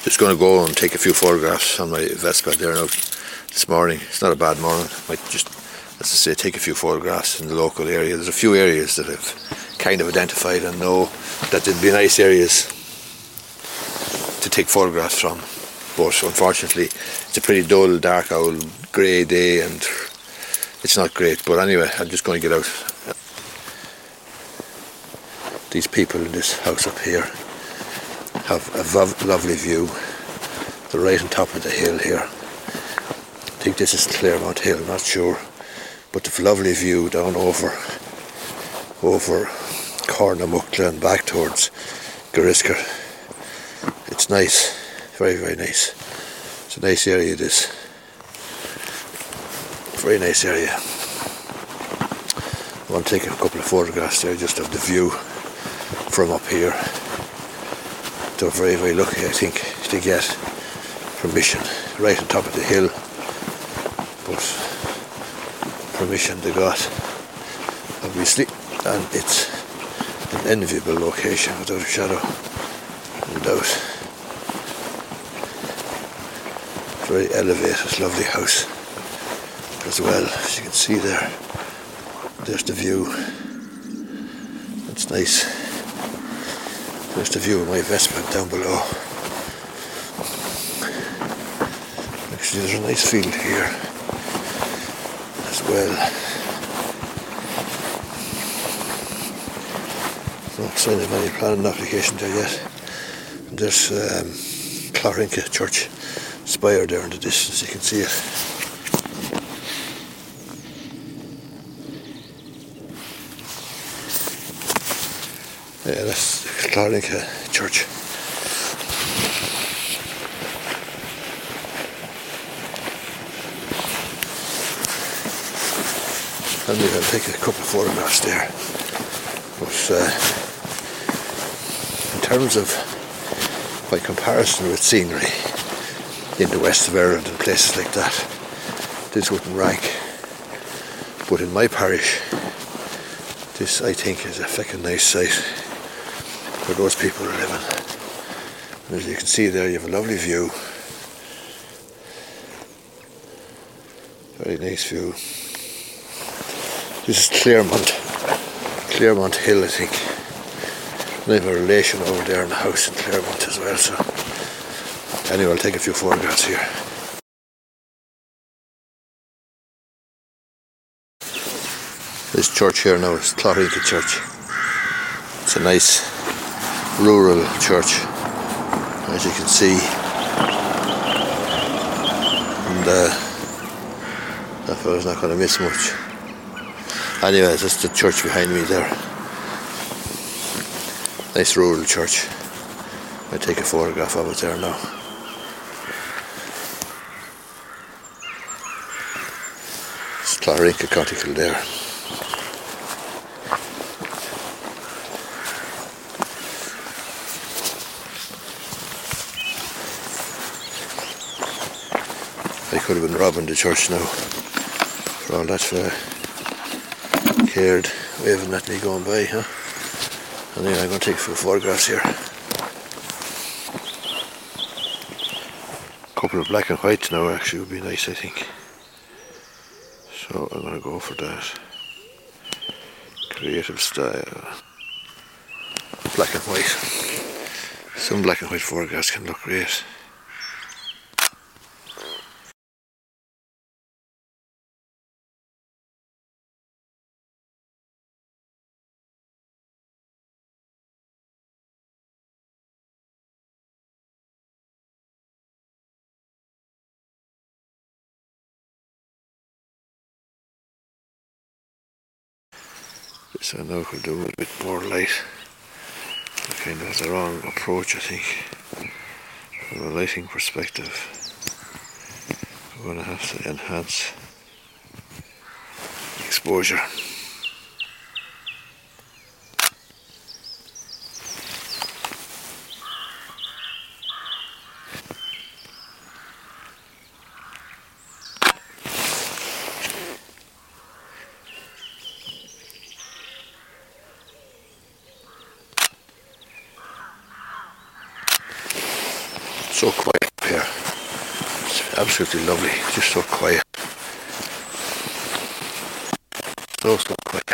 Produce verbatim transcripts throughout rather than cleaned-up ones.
Just going to go and take a few photographs on my Vespa there now this morning. It's not a bad morning. Might just, as I say, take a few photographs in the local area. There's a few areas that I've kind of identified and know that there'd be nice areas to take photographs from. But unfortunately, it's a pretty dull, dark, old, grey day, and it's not great. But anyway, I'm just going to get out. These people in this house up here have a vo- lovely view. They're right on top of the hill here. I think this is Claremont Hill, I'm not sure. But the lovely view down over over Cornamuckla and back towards Garisker. It's nice, very, very nice. It's a nice area, this. Very nice area. I want to take a couple of photographs there just of the view from up here. They're very, very lucky, I think, to get permission right on top of the hill. But permission they got, obviously, and it's an enviable location without a shadow of a doubt. Very elevated, lovely house as well, as you can see there. There's the view. It's nice. There's the view of my Vespa down below. Actually, there's a nice field here as well. Not signed of any planning application there yet. And there's um, Clorinka Church spire there in the distance, you can see it. Yeah, that's Clorinka Church. And we're going to take a couple of photographs there. But uh, in terms of, by comparison with scenery in the west of Ireland and places like that, this wouldn't rank. But in my parish, this I think is a fucking nice site where those people are living. And as you can see there, you have a lovely view. Very nice view. This is Claremont, Claremont Hill, I think. And I have a relation over there in the house in Claremont as well, so anyway, I'll take a few photographs here. This church here now is Clorinka Church. It's a nice rural church, as you can see. And uh, that fellow's not going to miss much. Anyway, that's the church behind me there. Nice rural church. I'll take a photograph of it there now. It's Clorinka Cortical there. I could have been robbing the church now for all that uh, cared waving at me going by, huh? And then I'm going to take a few photographs here. A couple of black and whites now actually would be nice, I think. So I'm going to go for that. Creative style. Black and white. Some black and white photographs can look great. So now we'll do a bit more light. I kind of have the wrong approach, I think. From a lighting perspective, I'm going to have to enhance exposure. So quiet up here. It's absolutely lovely, just so quiet. So, so quiet.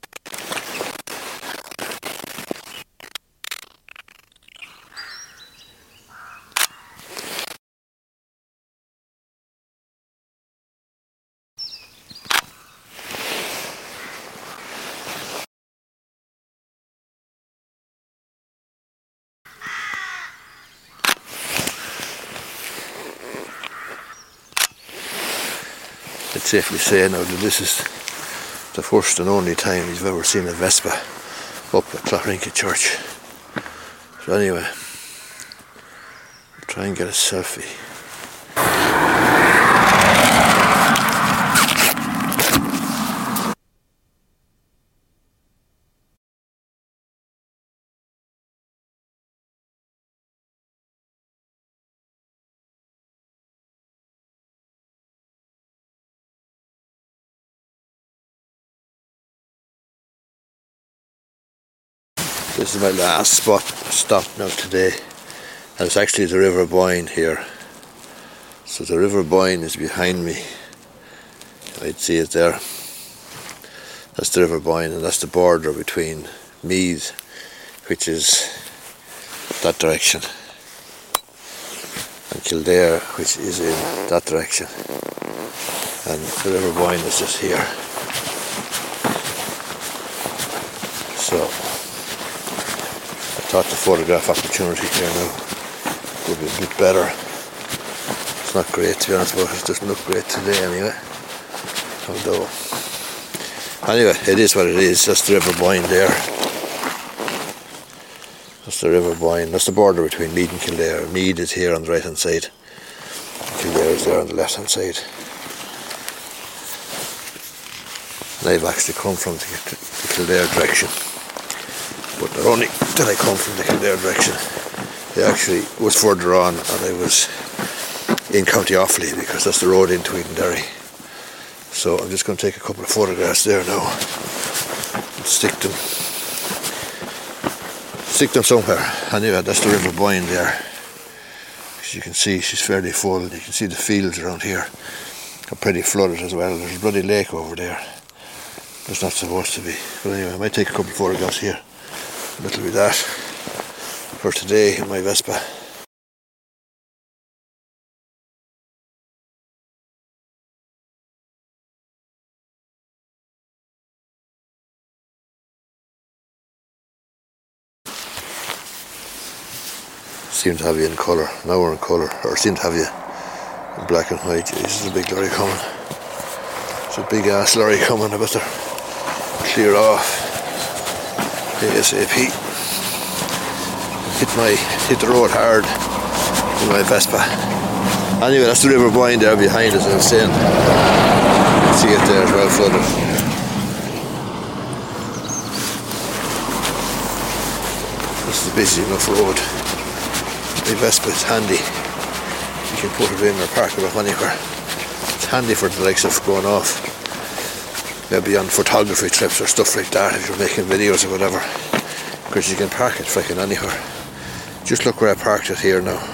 I'd safely say now that this is the first and only time you've ever seen a Vespa up at Clough-Rinkey Church. So anyway, I'll try and get a selfie. This is my last spot stop now today, and it's actually the River Boyne here. So the River Boyne is behind me. I'd see it there. That's the River Boyne, and that's the border between Meath, which is that direction, and Kildare, which is in that direction. And the River Boyne is just here. So I thought the photograph opportunity here now would be a bit better. It's not great, to be honest, but it doesn't look great today anyway. Although, anyway, it is what it is. That's the River Boyne there. That's the River Boyne. That's the border between Meath and Kildare. Meath is here on the right hand side. Kildare is there on the left hand side. And I've actually come from the, the Kildare direction. But not only did I come from the Kildare direction, I actually was further on, and I was in County Offaly, because that's the road into Edenderry. So I'm just going to take a couple of photographs there now and stick them stick them somewhere. Anyway, that's the River Boyne there. As you can see, she's fairly full. You can see the fields around here are pretty flooded as well. There's a bloody lake over there. It's not supposed to be. But anyway, I might take a couple of photographs here. And that'll be that for today in my Vespa. Seem to have you in colour. Now we're in colour. Or seem to have you in black and white. Jeez, there's a big lorry coming. There's a big ass lorry coming. I better clear off ASAP. Hit my hit the road hard in my Vespa. Anyway, that's the River Boyne there behind us, as I was saying. See it there, it's well flooded. This is a busy enough road. My Vespa is handy. You can put it in or park it off anywhere. It's handy for the likes of going off, maybe on photography trips or stuff like that, if you're making videos or whatever, because you can park it freaking anywhere. Just look where I parked it here now.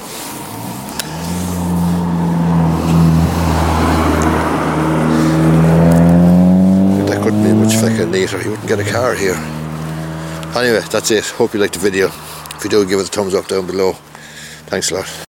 That couldn't be much fucking neater. You wouldn't get a car here. Anyway, that's it. Hope you liked the video. If you do, give it a thumbs up down below. Thanks a lot.